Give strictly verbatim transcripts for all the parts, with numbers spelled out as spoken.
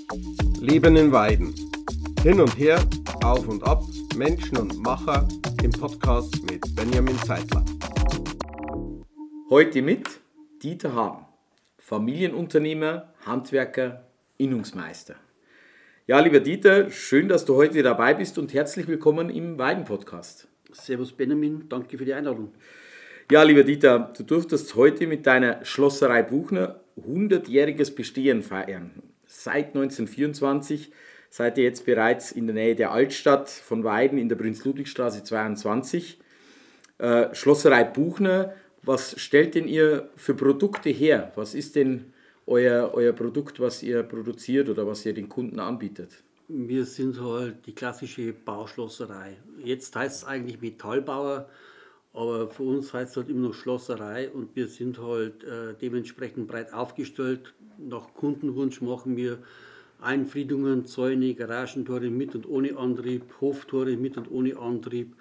Leben in Weiden. Hin und her, auf und ab, Menschen und Macher im Podcast mit Benjamin Zeitler. Heute mit Dieter Hagen, Familienunternehmer, Handwerker, Innungsmeister. Ja, lieber Dieter, schön, dass du heute dabei bist und herzlich willkommen im Weiden-Podcast. Servus Benjamin, danke für die Einladung. Ja, lieber Dieter, du durftest heute mit deiner Schlosserei Buchner hundertjähriges Bestehen feiern. Seit neunzehnhundertvierundzwanzig seid ihr jetzt bereits in der Nähe der Altstadt von Weiden in der Prinz-Ludwig-Straße zweiundzwanzig. Äh, Schlosserei Buchner, was stellt denn ihr für Produkte her? Was ist denn euer, euer Produkt, was ihr produziert oder was ihr den Kunden anbietet? Wir sind halt die klassische Bauschlosserei. Jetzt heißt es eigentlich Metallbauer, aber für uns heißt es halt immer noch Schlosserei und wir sind halt äh, dementsprechend breit aufgestellt. Nach Kundenwunsch machen wir Einfriedungen, Zäune, Garagentore mit und ohne Antrieb, Hoftore mit und ohne Antrieb,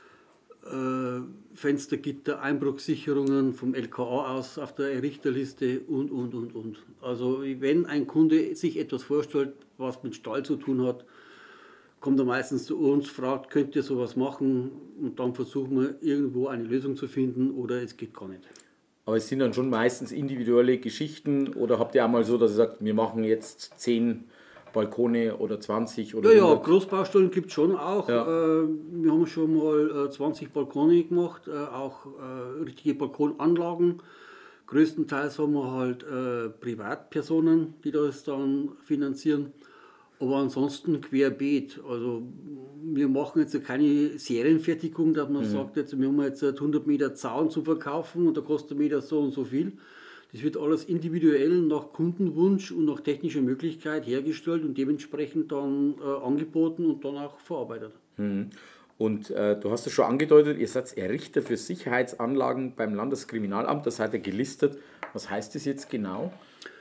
äh, Fenstergitter, Einbruchssicherungen vom L K A aus auf der Errichterliste und, und, und, und. Also wenn ein Kunde sich etwas vorstellt, was mit Stahl zu tun hat, kommt er meistens zu uns, fragt, könnt ihr sowas machen? Und dann versuchen wir irgendwo eine Lösung zu finden oder es geht gar nicht. Aber es sind dann schon meistens individuelle Geschichten oder habt ihr auch mal so, dass ihr sagt, wir machen jetzt zehn Balkone oder zwanzig oder Ja, hundert? ja, Großbaustellen gibt es schon auch. Ja. Äh, wir haben schon mal äh, zwanzig Balkone gemacht, äh, auch äh, richtige Balkonanlagen. Größtenteils haben wir halt äh, Privatpersonen, die das dann finanzieren. Aber ansonsten querbeet. Also wir machen jetzt keine Serienfertigung, dass man mhm. sagt, jetzt, wir haben jetzt hundert Meter Zaun zu verkaufen und da kostet der Meter so und so viel. Das wird alles individuell nach Kundenwunsch und nach technischer Möglichkeit hergestellt und dementsprechend dann äh, angeboten und dann auch verarbeitet. Mhm. Und äh, du hast es schon angedeutet, ihr seid Errichter für Sicherheitsanlagen beim Landeskriminalamt, da seid ihr gelistet. Was heißt das jetzt genau?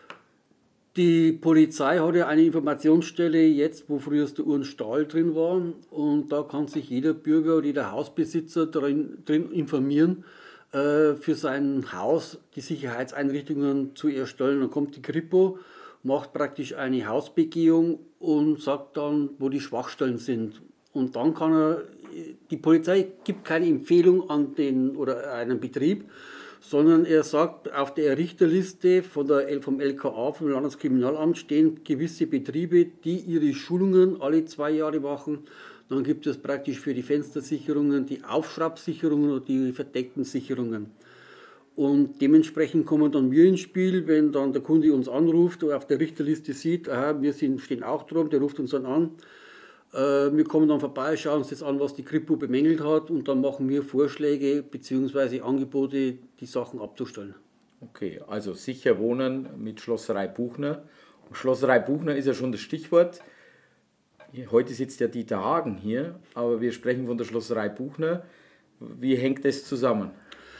Die Polizei hat ja eine Informationsstelle jetzt, wo früher der Uhrenstall drin war. Und da kann sich jeder Bürger oder jeder Hausbesitzer drin, drin informieren, äh, für sein Haus die Sicherheitseinrichtungen zu erstellen. Dann kommt die Kripo, macht praktisch eine Hausbegehung und sagt dann, wo die Schwachstellen sind. Und dann kann er, die Polizei gibt keine Empfehlung an den oder einen Betrieb, sondern er sagt, auf der Errichterliste von der, vom L K A, vom Landeskriminalamt, stehen gewisse Betriebe, die ihre Schulungen alle zwei Jahre machen. Dann gibt es praktisch für die Fenstersicherungen die Aufschraubsicherungen und die verdeckten Sicherungen. Und dementsprechend kommen dann wir ins Spiel, wenn dann der Kunde uns anruft oder auf der Richterliste sieht, aha, wir sind, stehen auch drum, der ruft uns dann an. Wir kommen dann vorbei, schauen uns das an, was die Kripo bemängelt hat und dann machen wir Vorschläge bzw. Angebote, die Sachen abzustellen. Okay, also sicher wohnen mit Schlosserei Buchner. Und Schlosserei Buchner ist ja schon das Stichwort. Heute sitzt ja Dieter Hagen hier, aber wir sprechen von der Schlosserei Buchner. Wie hängt das zusammen?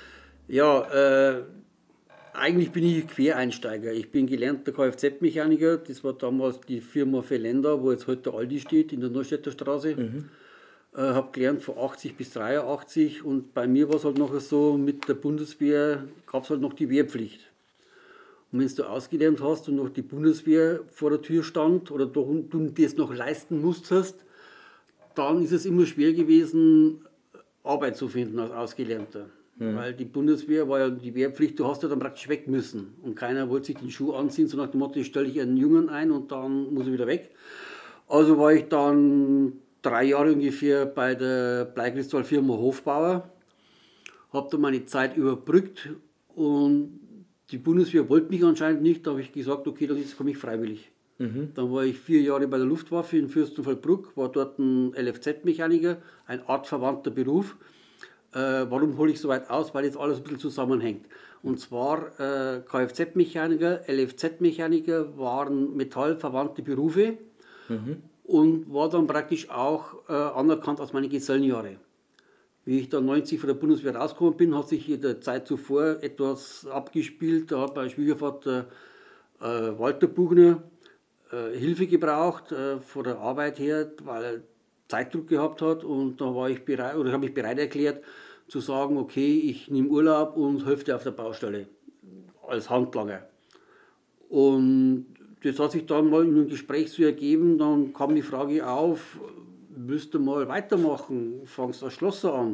Ja, äh, eigentlich bin ich Quereinsteiger. Ich bin gelernter Kfz-Mechaniker. Das war damals die Firma Felenda, wo jetzt heute der Aldi steht, in der Neustädter Straße. Mhm. Äh, habe gelernt von achtzig bis dreiundachtzig und bei mir war es halt noch so, mit der Bundeswehr gab es halt noch die Wehrpflicht. Und wenn du ausgelernt hast und noch die Bundeswehr vor der Tür stand oder du, du das noch leisten musstest, dann ist es immer schwer gewesen, Arbeit zu finden als Ausgelernter. Mhm. Weil die Bundeswehr war ja die Wehrpflicht, du hast ja dann praktisch weg müssen. Und keiner wollte sich den Schuh anziehen, so nach dem Motto, ich stelle ich einen Jungen ein und dann muss er wieder weg. Also war ich dann drei Jahre ungefähr bei der Bleikristallfirma Hofbauer, habe dann meine Zeit überbrückt und die Bundeswehr wollte mich anscheinend nicht, da habe ich gesagt, okay, dann komme ich freiwillig. Mhm. Dann war ich vier Jahre bei der Luftwaffe in Fürstenfeldbruck, war dort ein L F Z-Mechaniker, ein artverwandter Beruf. Äh, warum hole ich so weit aus? Weil jetzt alles ein bisschen zusammenhängt. Und zwar äh, Kfz-Mechaniker, L F Z-Mechaniker waren metallverwandte Berufe mhm. und war dann praktisch auch äh, anerkannt als meine Gesellenjahre. Wie ich dann neunzig von der Bundeswehr rausgekommen bin, hat sich in der Zeit zuvor etwas abgespielt. Da hat mein Schwiegervater äh, Walter Buchner äh, Hilfe gebraucht äh, von der Arbeit her, weil er Zeitdruck gehabt hat, und da war ich bereit, oder habe ich bereit erklärt, zu sagen, okay, ich nehme Urlaub und helfe dir auf der Baustelle als Handlanger. Und das hat sich dann mal in einem Gespräch so ergeben, dann kam die Frage auf, willst du mal weitermachen, fangst als Schlosser an.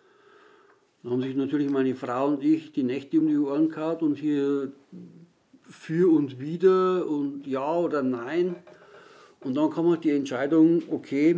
Dann haben sich natürlich meine Frau und ich die Nächte um die Ohren gehauen und hier für und wieder und ja oder nein. Und dann kam halt die Entscheidung, okay,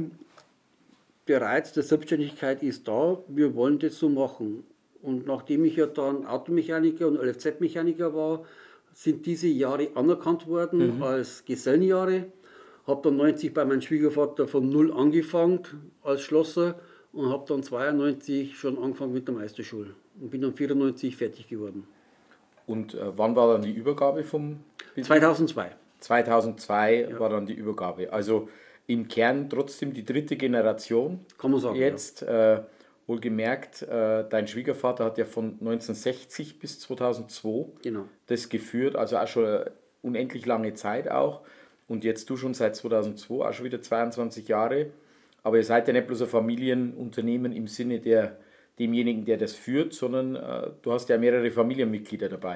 der Reiz der Selbstständigkeit ist da, wir wollen das so machen. Und nachdem ich ja dann Automechaniker und L F Z-Mechaniker war, sind diese Jahre anerkannt worden mhm. als Gesellenjahre. Habe dann neunzig bei meinem Schwiegervater von null angefangen als Schlosser und habe dann zweiundneunzig schon angefangen mit der Meisterschule und bin dann vierundneunzig fertig geworden. Und äh, wann war dann die Übergabe vom Betrieb? zweitausendzwei. zweitausendzwei ja. war dann die Übergabe. Also im Kern trotzdem die dritte Generation. Kann man sagen. Jetzt, ja. äh, wohlgemerkt, äh, dein Schwiegervater hat ja von neunzehnhundertsechzig bis zweitausendzwei genau. das geführt, also auch schon eine unendlich lange Zeit auch. Und jetzt du schon seit zweitausendzwei, auch schon wieder zweiundzwanzig Jahre. Aber ihr seid ja nicht bloß ein Familienunternehmen im Sinne der demjenigen, der das führt, sondern äh, du hast ja mehrere Familienmitglieder dabei.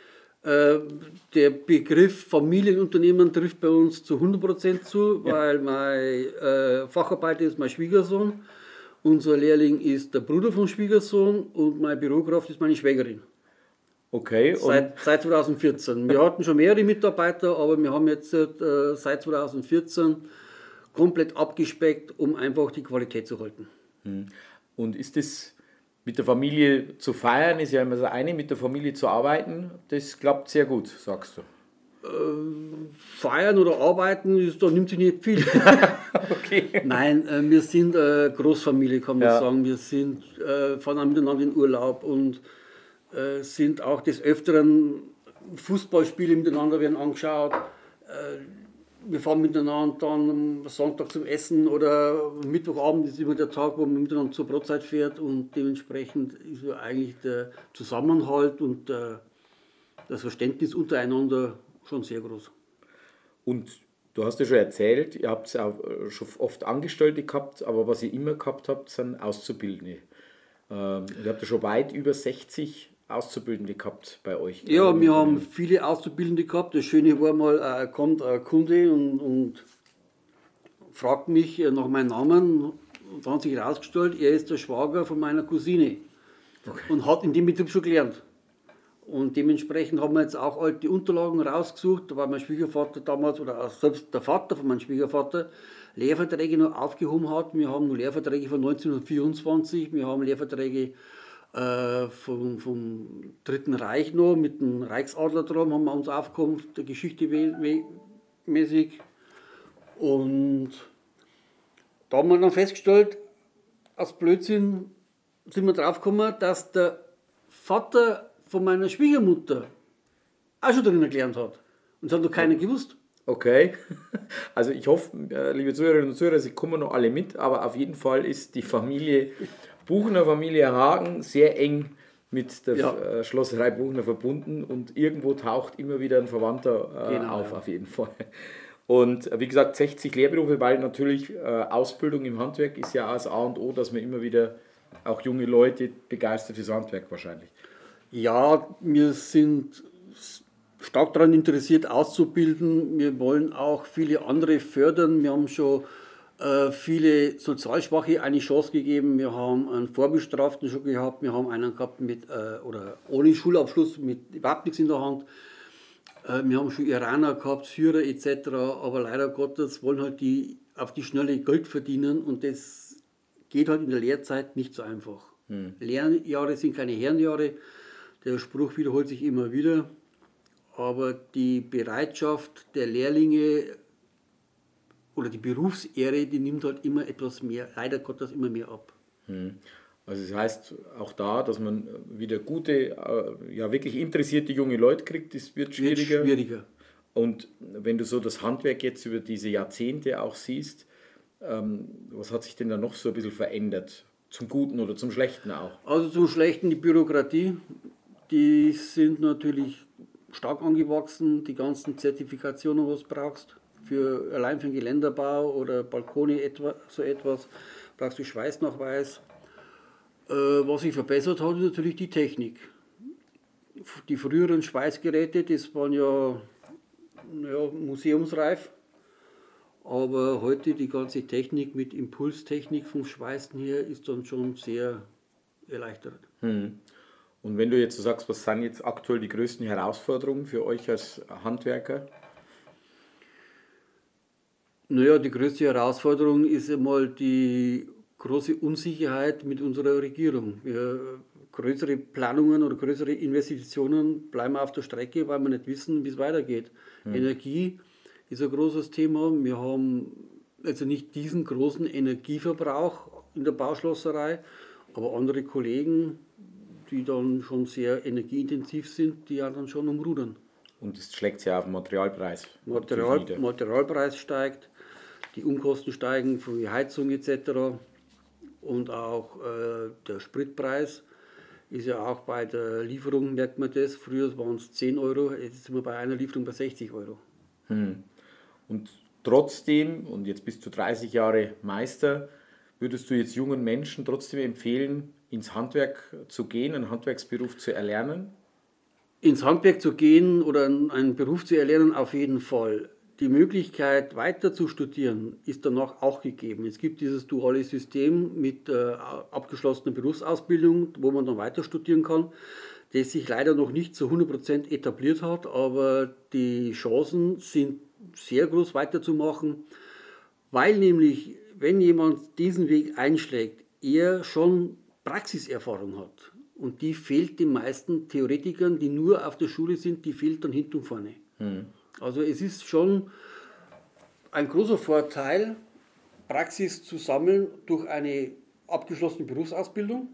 Äh, der Begriff Familienunternehmen trifft bei uns zu hundert Prozent zu, ja. weil mein äh, Facharbeiter ist mein Schwiegersohn, unser Lehrling ist der Bruder vom Schwiegersohn und meine Bürokraft ist meine Schwägerin. Okay. Seit, seit zweitausendvierzehn. Wir hatten schon mehrere Mitarbeiter, aber wir haben jetzt äh, seit zweitausendvierzehn komplett abgespeckt, um einfach die Qualität zu halten. Und ist das mit der Familie zu feiern, ist ja immer das eine, mit der Familie zu arbeiten, das klappt sehr gut, sagst du? Äh, feiern oder arbeiten, ist, da nimmt sich nicht viel. Okay. Nein, äh, wir sind äh, Großfamilie, kann man ja. sagen. Wir sind, äh, fahren auch miteinander in Urlaub und äh, sind auch des Öfteren Fußballspiele miteinander werden angeschaut. Äh, wir fahren miteinander dann am Sonntag zum Essen oder Mittwochabend ist immer der Tag, wo man miteinander zur Brotzeit fährt und dementsprechend ist ja eigentlich der Zusammenhalt und der, das Verständnis untereinander schon sehr groß. Und du hast ja schon erzählt, ihr habt auch schon oft Angestellte gehabt, aber was ihr immer gehabt habt, sind Auszubildende. Ähm, ihr habt ja schon weit über sechzig Auszubildende gehabt bei euch. Ja, wir haben viele Auszubildende gehabt. Das Schöne war mal, äh, kommt ein Kunde und, und fragt mich nach meinem Namen. Und dann hat sich herausgestellt, er ist der Schwager von meiner Cousine. Okay. Und hat in dem Betrieb schon gelernt. Und dementsprechend haben wir jetzt auch alte Unterlagen rausgesucht, weil mein Schwiegervater damals, oder auch selbst der Vater von meinem Schwiegervater, Lehrverträge noch aufgehoben hat. Wir haben noch Lehrverträge von neunzehnhundertvierundzwanzig, wir haben Lehrverträge äh, vom, vom Dritten Reich noch, mit dem Reichsadler dran, haben wir uns aufgehoben, der Geschichte mäßig. Und da haben wir dann festgestellt, aus Blödsinn sind wir draufgekommen, dass der Vater von meiner Schwiegermutter auch schon drinnen gelernt hat. Und das hat noch keiner gewusst. Okay, also ich hoffe, liebe Zuhörerinnen und Zuhörer, Sie kommen noch alle mit, aber auf jeden Fall ist die Familie Buchner, Familie Hagen sehr eng mit der ja. Schlosserei Buchner verbunden und irgendwo taucht immer wieder ein Verwandter äh, genau, auf, ja. auf jeden Fall. Und wie gesagt, sechzig Lehrberufe, weil natürlich äh, Ausbildung im Handwerk ist ja auch das A und O, dass man immer wieder auch junge Leute begeistert fürs Handwerk wahrscheinlich. Ja, wir sind stark daran interessiert, auszubilden. Wir wollen auch viele andere fördern. Wir haben schon äh, viele Sozialschwache eine Chance gegeben. Wir haben einen Vorbestraften schon gehabt. Wir haben einen gehabt mit, äh, oder ohne Schulabschluss, mit überhaupt nichts in der Hand. Äh, wir haben schon Iraner gehabt, Syrer et cetera. Aber leider Gottes wollen halt die auf die Schnelle Geld verdienen und das geht halt in der Lehrzeit nicht so einfach. Hm. Lernjahre sind keine Herrenjahre. Der Spruch wiederholt sich immer wieder, aber die Bereitschaft der Lehrlinge oder die Berufsehre, die nimmt halt immer etwas mehr, leider Gottes immer mehr ab. Also das heißt auch da, dass man wieder gute, ja wirklich interessierte junge Leute kriegt, das wird schwieriger. Wird schwieriger. Und wenn du so das Handwerk jetzt über diese Jahrzehnte auch siehst, was hat sich denn da noch so ein bisschen verändert? Zum Guten oder zum Schlechten auch? Also zum Schlechten die Bürokratie. Die sind natürlich stark angewachsen, die ganzen Zertifikationen, was du brauchst, für, allein für den Geländerbau oder Balkone, etwa, so etwas, brauchst du Schweißnachweis. Äh, was sich verbessert hat, ist natürlich die Technik. Die früheren Schweißgeräte, das waren ja ja, museumsreif. Aber heute die ganze Technik mit Impulstechnik vom Schweißen her ist dann schon sehr erleichtert. Hm. Und wenn du jetzt so sagst, was sind jetzt aktuell die größten Herausforderungen für euch als Handwerker? Naja, die größte Herausforderung ist einmal die große Unsicherheit mit unserer Regierung. Wir, größere Planungen oder größere Investitionen bleiben auf der Strecke, weil wir nicht wissen, wie es weitergeht. Hm. Energie ist ein großes Thema. Wir haben also nicht diesen großen Energieverbrauch in der Bauschlosserei, aber andere Kollegen, die dann schon sehr energieintensiv sind, die ja dann schon umrudern. Und das schlägt sich auf den Materialpreis. Material, Materialpreis steigt, die Umkosten steigen für die Heizung et cetera. Und auch äh, der Spritpreis ist ja auch bei der Lieferung, merkt man das. Früher waren es zehn Euro, jetzt sind wir bei einer Lieferung bei sechzig Euro. Hm. Und trotzdem, und jetzt bist du dreißig Jahre Meister, würdest du jetzt jungen Menschen trotzdem empfehlen, ins Handwerk zu gehen, einen Handwerksberuf zu erlernen? Ins Handwerk zu gehen oder einen Beruf zu erlernen, auf jeden Fall. Die Möglichkeit, weiter zu studieren, ist danach auch gegeben. Es gibt dieses duale System mit äh, abgeschlossener Berufsausbildung, wo man dann weiter studieren kann, das sich leider noch nicht zu hundert Prozent etabliert hat, aber die Chancen sind sehr groß weiterzumachen, weil nämlich, wenn jemand diesen Weg einschlägt, er schon Praxiserfahrung hat. Und die fehlt den meisten Theoretikern, die nur auf der Schule sind, die fehlt dann hinten und vorne. Hm. Also es ist schon ein großer Vorteil, Praxis zu sammeln durch eine abgeschlossene Berufsausbildung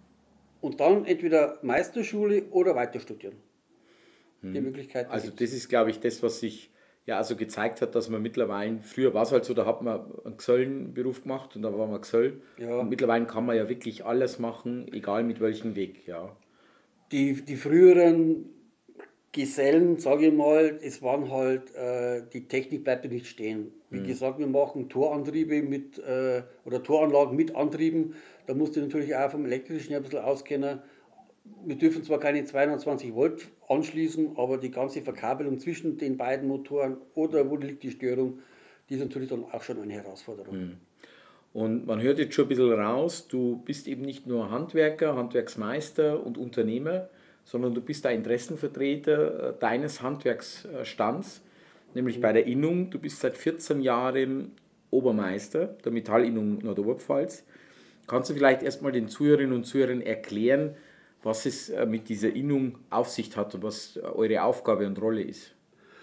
und dann entweder Meisterschule oder weiter studieren. Hm. Die Möglichkeit. Also gibt's. Das ist, glaube ich, das, was sich ja also gezeigt hat, dass man mittlerweile, früher war es halt so, da hat man einen Gesöllenberuf gemacht und da war man Gesöll. Ja. Und mittlerweile kann man ja wirklich alles machen, egal mit welchem Weg. Ja. Die, die früheren Gesellen, sage ich mal, es waren halt, äh, die Technik bleibt ja nicht stehen. Wie mhm. gesagt, wir machen Torantriebe mit, äh, oder Toranlagen mit Antrieben, da musst du natürlich auch vom Elektrischen ein bisschen auskennen. Wir dürfen zwar keine zweihundertzwanzig Volt anschließen, aber die ganze Verkabelung zwischen den beiden Motoren oder wo liegt die Störung, die ist natürlich dann auch schon eine Herausforderung. Mhm. Und man hört jetzt schon ein bisschen raus, du bist eben nicht nur Handwerker, Handwerksmeister und Unternehmer, sondern du bist ein Interessenvertreter deines Handwerksstands, nämlich bei der Innung. Du bist seit vierzehn Jahren Obermeister der Metallinnung Nordoberpfalz. Kannst du vielleicht erstmal den Zuhörerinnen und Zuhörern erklären, was es mit dieser Innung auf sich hat und was eure Aufgabe und Rolle ist?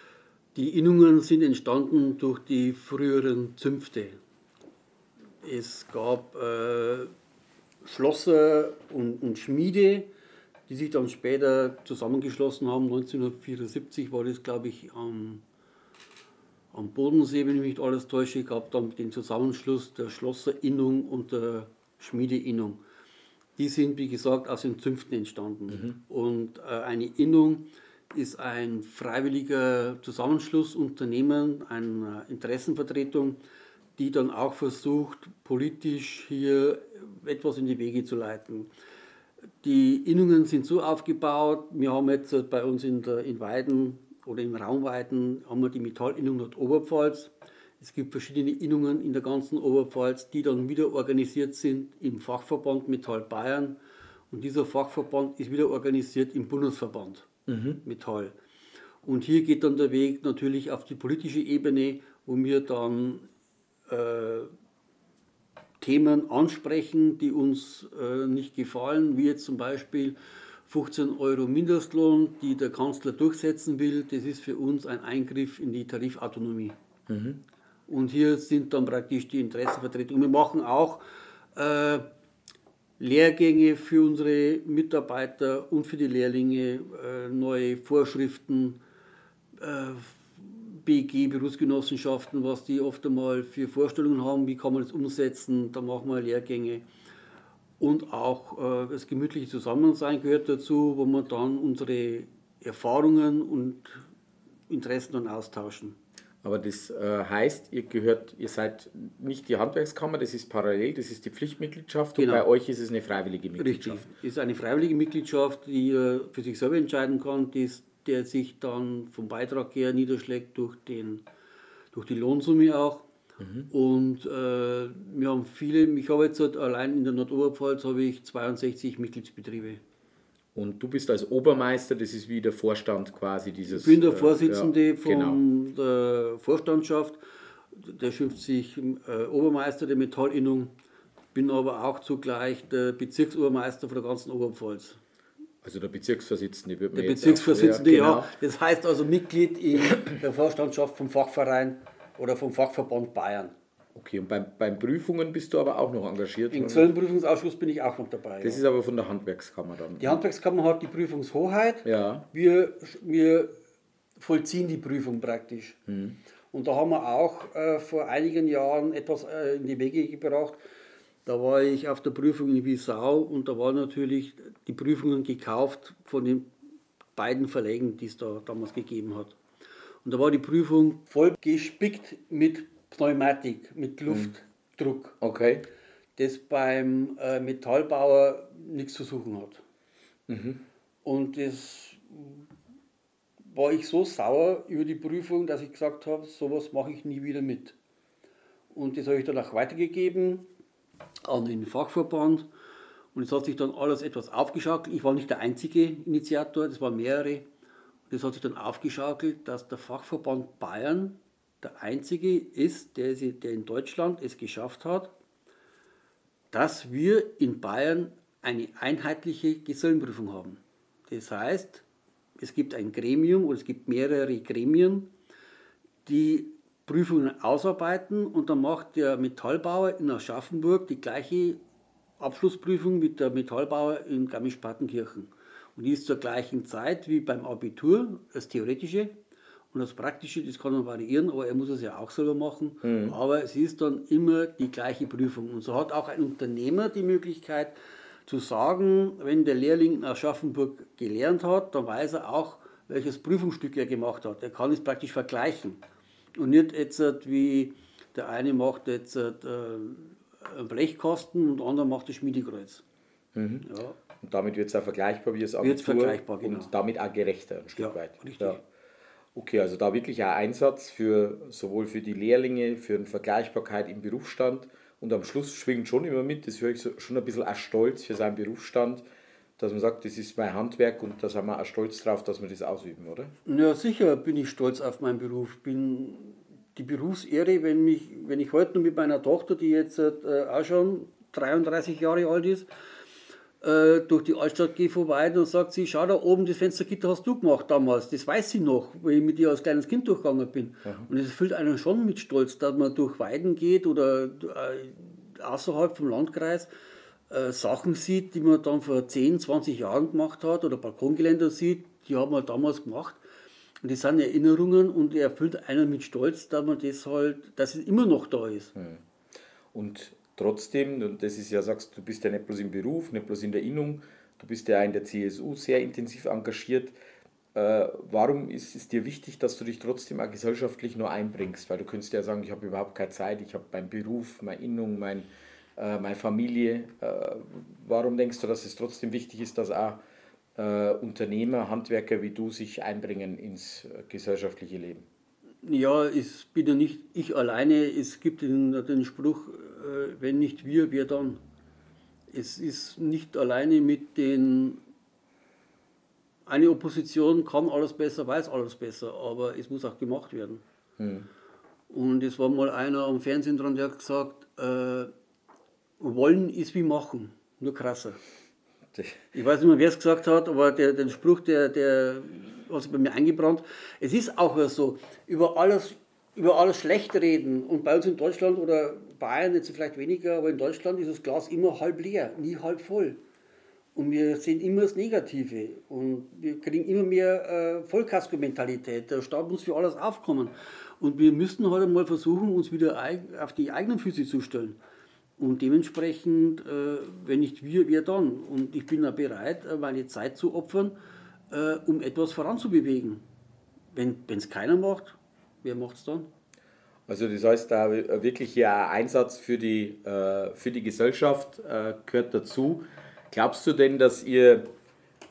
Die Innungen sind entstanden durch die früheren Zünfte. Es gab äh, Schlosser und, und Schmiede, die sich dann später zusammengeschlossen haben. neunzehnhundertvierundsiebzig war das, glaube ich, am, am Bodensee, wenn ich mich nicht alles täusche, gab dann den Zusammenschluss der Schlosserinnung und der Schmiedeinnung. Die sind, wie gesagt, aus den Zünften entstanden. Mhm. Und äh, eine Innung ist ein freiwilliger Zusammenschlussunternehmen, eine Interessenvertretung, die dann auch versucht, politisch hier etwas in die Wege zu leiten. Die Innungen sind so aufgebaut, wir haben jetzt bei uns in, der, in Weiden oder im Raum Weiden haben wir die Metallinnung Nordoberpfalz. Es gibt verschiedene Innungen in der ganzen Oberpfalz, die dann wieder organisiert sind im Fachverband Metall Bayern. Und dieser Fachverband ist wieder organisiert im Bundesverband mhm. Metall. Und hier geht dann der Weg natürlich auf die politische Ebene, wo wir dann äh, Themen ansprechen, die uns äh, nicht gefallen, wie jetzt zum Beispiel fünfzehn Euro Mindestlohn, die der Kanzler durchsetzen will. Das ist für uns ein Eingriff in die Tarifautonomie. Mhm. Und hier sind dann praktisch die Interessenvertretungen. Wir machen auch äh, Lehrgänge für unsere Mitarbeiter und für die Lehrlinge, äh, neue Vorschriften, äh, B G, Berufsgenossenschaften, was die oft einmal für Vorstellungen haben, wie kann man das umsetzen, da machen wir Lehrgänge. Und auch äh, das gemütliche Zusammensein gehört dazu, wo wir dann unsere Erfahrungen und Interessen dann austauschen. Aber das äh, heißt, ihr gehört, ihr seid nicht die Handwerkskammer, das ist parallel, das ist die Pflichtmitgliedschaft genau. Und bei euch ist es eine freiwillige Mitgliedschaft. Richtig, es ist eine freiwillige Mitgliedschaft, die ihr für sich selber entscheiden kann, die ist der sich dann vom Beitrag her niederschlägt durch, den, durch die Lohnsumme auch. Mhm. Und äh, wir haben viele, ich habe jetzt halt allein in der Nordoberpfalz habe ich zweiundsechzig Mitgliedsbetriebe. Und du bist als Obermeister, das ist wie der Vorstand quasi dieses... Ich bin der Vorsitzende äh, ja, von genau. der Vorstandschaft, der schimpft sich äh, Obermeister der Metallinnung, bin aber auch zugleich der Bezirksobermeister von der ganzen Oberpfalz. Also der Bezirksvorsitzende wird man Der jetzt Bezirksvorsitzende, auch, ja, ja, genau. Das heißt also Mitglied in der Vorstandschaft vom Fachverein oder vom Fachverband Bayern. Okay, und beim, beim Prüfungen bist du aber auch noch engagiert? Im Gesellenprüfungsausschuss bin ich auch noch dabei. Das ja. ist aber von der Handwerkskammer dann? Die Handwerkskammer hat die Prüfungshoheit. Ja. Wir, wir vollziehen die Prüfung praktisch. Hm. Und da haben wir auch äh, vor einigen Jahren etwas äh, in die Wege gebracht. Da war ich auf der Prüfung in Wiesau und da waren natürlich die Prüfungen gekauft von den beiden Verlegen, die es da damals gegeben hat. Und da war die Prüfung voll gespickt mit Pneumatik, mit Luftdruck, okay. das beim äh, Metallbauer nichts zu suchen hat. Mhm. Und das war ich so sauer über die Prüfung, dass ich gesagt habe, sowas mache ich nie wieder mit. Und das habe ich dann auch weitergegeben an den Fachverband. Und es hat sich dann alles etwas aufgeschaukelt. Ich war nicht der einzige Initiator, das waren mehrere. Das hat sich dann aufgeschaukelt, dass der Fachverband Bayern der einzige ist, der, der in Deutschland es geschafft hat, dass wir in Bayern eine einheitliche Gesellenprüfung haben. Das heißt, es gibt ein Gremium oder es gibt mehrere Gremien, die Prüfungen ausarbeiten und dann macht der Metallbauer in Aschaffenburg die gleiche Abschlussprüfung mit der Metallbauer in Garmisch-Partenkirchen. Und die ist zur gleichen Zeit wie beim Abitur, das Theoretische. Und das Praktische, das kann dann variieren, aber er muss es ja auch selber machen. Mhm. Aber es ist dann immer die gleiche Prüfung. Und so hat auch ein Unternehmer die Möglichkeit zu sagen, wenn der Lehrling in Aschaffenburg gelernt hat, dann weiß er auch, welches Prüfungsstück er gemacht hat. Er kann es praktisch vergleichen. Und nicht jetzt, wie der eine macht jetzt äh, einen Blechkasten und der andere macht das Schmiedekreuz. Mhm. Ja. Und damit wird es auch vergleichbar wie das Abitur. Wird's vergleichbar, genau. Und damit auch gerechter ein Stück ja, weit. Richtig. Ja. Okay, also da wirklich ein Einsatz für sowohl für die Lehrlinge, für eine Vergleichbarkeit im Berufsstand und am Schluss schwingt schon immer mit, das höre ich so, schon ein bisschen auch stolz für seinen Berufsstand, dass man sagt, das ist mein Handwerk und da sind wir auch stolz drauf, dass wir das ausüben, oder? Ja, sicher bin ich stolz auf meinen Beruf. Bin die Berufsehre, wenn, mich, wenn ich heute noch mit meiner Tochter, die jetzt äh, auch schon dreiunddreißig Jahre alt ist, äh, durch die Altstadt gehe vorbei, dann sagt sie, schau da oben, das Fenstergitter hast du gemacht damals. Das weiß sie noch, weil ich mit ihr als kleines Kind durchgegangen bin. Ja. Und es füllt einen schon mit Stolz, dass man durch Weiden geht oder äh, außerhalb vom Landkreis äh, Sachen sieht, die man dann vor zehn, zwanzig Jahren gemacht hat oder Balkongeländer sieht, die haben wir damals gemacht. Und das sind Erinnerungen und er erfüllt einen mit Stolz, dass man das halt, dass es immer noch da ist. Und trotzdem, und das ist ja, sagst du, bist ja nicht bloß im Beruf, nicht bloß in der Innung, du bist ja in der C S U sehr intensiv engagiert. Äh, warum ist es dir wichtig, dass du dich trotzdem auch gesellschaftlich nur einbringst? Weil du könntest ja sagen, ich habe überhaupt keine Zeit, ich habe meinen Beruf, meine Innung, mein, äh, meine Familie. Äh, warum denkst du, dass es trotzdem wichtig ist, dass auch äh, Unternehmer, Handwerker wie du sich einbringen ins äh, gesellschaftliche Leben? Ja, es bin ja nicht ich alleine. Es gibt den, den Spruch, äh, wenn nicht wir, wer dann? Es ist nicht alleine mit den... Eine Opposition kann alles besser, weiß alles besser, aber es muss auch gemacht werden. Hm. Und es war mal einer am Fernsehen dran, der hat gesagt, äh, wollen ist wie machen, nur krasser. Ich weiß nicht mehr, wer es gesagt hat, aber der, den Spruch, der, der hat sich bei mir eingebrannt. Es ist auch so, über alles, über alles schlecht reden. Und bei uns in Deutschland oder Bayern jetzt vielleicht weniger, aber in Deutschland ist das Glas immer halb leer, nie halb voll. Und wir sehen immer das Negative. Und wir kriegen immer mehr äh, Vollkasko-Mentalität. Der Staat muss für alles aufkommen. Und wir müssen halt mal versuchen, uns wieder auf die eigenen Füße zu stellen. Und dementsprechend, äh, wenn nicht wir, wer dann? Und ich bin auch bereit, meine Zeit zu opfern, äh, um etwas voranzubewegen. Wenn es keiner macht, wer macht es dann? Also das heißt, da wirklich hier ein Einsatz für die, äh, für die Gesellschaft äh, gehört dazu. Glaubst du denn, dass ihr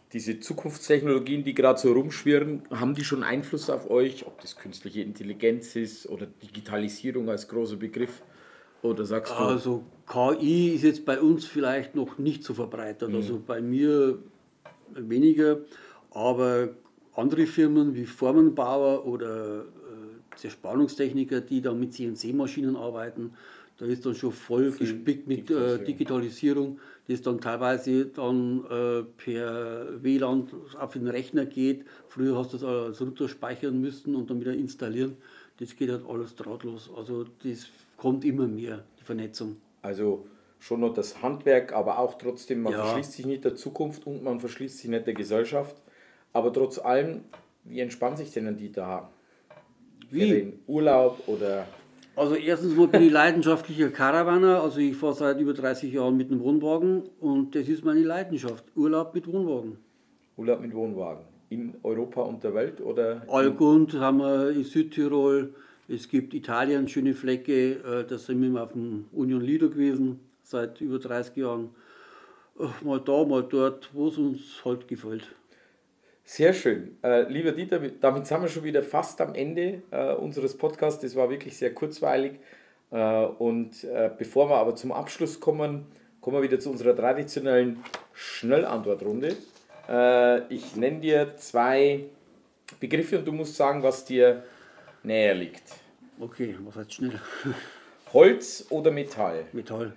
diese Zukunftstechnologien, die gerade so rumschwirren, haben die schon Einfluss auf euch? Ob das künstliche Intelligenz ist oder Digitalisierung als großer Begriff? Oder sagst du? Also K I ist jetzt bei uns vielleicht noch nicht so verbreitet. Mhm. Also bei mir weniger. Aber andere Firmen wie Formenbauer oder äh, Zerspannungstechniker, die dann mit C N C-Maschinen arbeiten, da ist dann schon voll Viel gespickt mit Digitalisierung. Äh, Digitalisierung, das dann teilweise dann äh, per W L A N auf den Rechner geht. Früher hast du das als Router speichern müssen und dann wieder installieren. Das geht halt alles drahtlos. Also das kommt immer mehr, die Vernetzung. Also schon noch das Handwerk, aber auch trotzdem, man Ja. verschließt sich nicht der Zukunft und man verschließt sich nicht der Gesellschaft. Aber trotz allem, wie entspannt sich denn die da? Wie? Für den Urlaub oder... Also erstens mal bin ich leidenschaftlicher Caravaner, also ich fahre seit über dreißig Jahren mit einem Wohnwagen und das ist meine Leidenschaft, Urlaub mit Wohnwagen. Urlaub mit Wohnwagen. In Europa und der Welt oder? Allgund haben wir in Südtirol, es gibt Italien, schöne Flecke, äh, da sind wir auf dem Union Lido gewesen, seit über dreißig Jahren. Ach, mal da, mal dort, wo es uns halt gefällt. Sehr schön. Äh, lieber Dieter, damit sind wir schon wieder fast am Ende äh, unseres Podcasts. Das war wirklich sehr kurzweilig. Äh, und äh, bevor wir aber zum Abschluss kommen, kommen wir wieder zu unserer traditionellen Schnellantwortrunde. Äh, ich nenne dir zwei Begriffe und du musst sagen, was dir näher liegt. Okay, was heißt schnell? Holz oder Metall? Metall.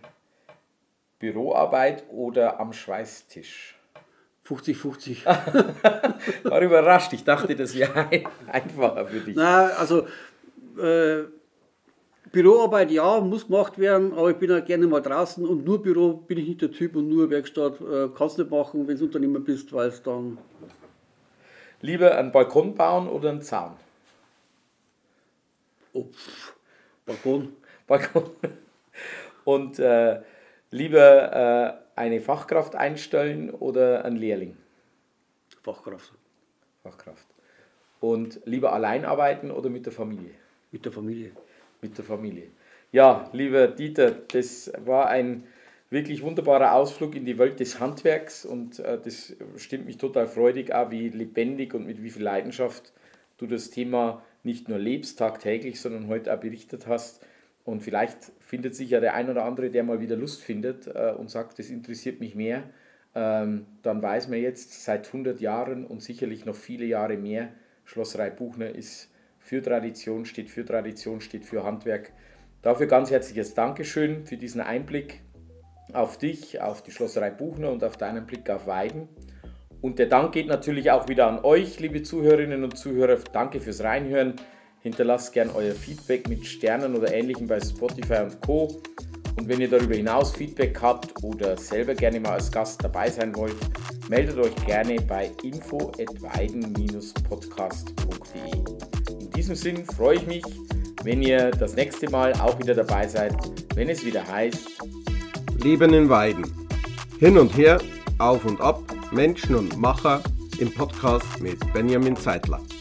Büroarbeit oder am Schweißtisch? fünfzig fünfzig. War überrascht. Ich dachte, das wäre ein, einfacher für dich. Na, also äh, Büroarbeit ja, muss gemacht werden, aber ich bin auch gerne mal draußen und nur Büro bin ich nicht der Typ und nur Werkstatt äh, kannst du nicht machen, wenn du Unternehmer bist, weil es dann... Lieber einen Balkon bauen oder einen Zaun? Oh, pff, Balkon. Balkon. Und äh, lieber... Äh, eine Fachkraft einstellen oder einen Lehrling? Fachkraft. Fachkraft. Und lieber allein arbeiten oder mit der Familie? Mit der Familie. Mit der Familie. Ja, lieber Dieter, das war ein wirklich wunderbarer Ausflug in die Welt des Handwerks und äh, das stimmt mich total freudig, auch wie lebendig und mit wie viel Leidenschaft du das Thema nicht nur lebst tagtäglich, sondern heute auch berichtet hast. Und vielleicht findet sich ja der ein oder andere, der mal wieder Lust findet äh, und sagt, das interessiert mich mehr. Ähm, dann weiß man jetzt seit hundert Jahren und sicherlich noch viele Jahre mehr, Schlosserei Buchner ist für Tradition, steht für Tradition, steht für Handwerk. Dafür ganz herzliches Dankeschön für diesen Einblick auf dich, auf die Schlosserei Buchner und auf deinen Blick auf Weiden. Und der Dank geht natürlich auch wieder an euch, liebe Zuhörerinnen und Zuhörer. Danke fürs Reinhören. Hinterlasst gern euer Feedback mit Sternen oder Ähnlichem bei Spotify und Co. Und wenn ihr darüber hinaus Feedback habt oder selber gerne mal als Gast dabei sein wollt, meldet euch gerne bei info at weiden Bindestrich podcast punkt de. In diesem Sinn freue ich mich, wenn ihr das nächste Mal auch wieder dabei seid, wenn es wieder heißt Leben in Weiden. Hin und her, auf und ab, Menschen und Macher im Podcast mit Benjamin Zeitler.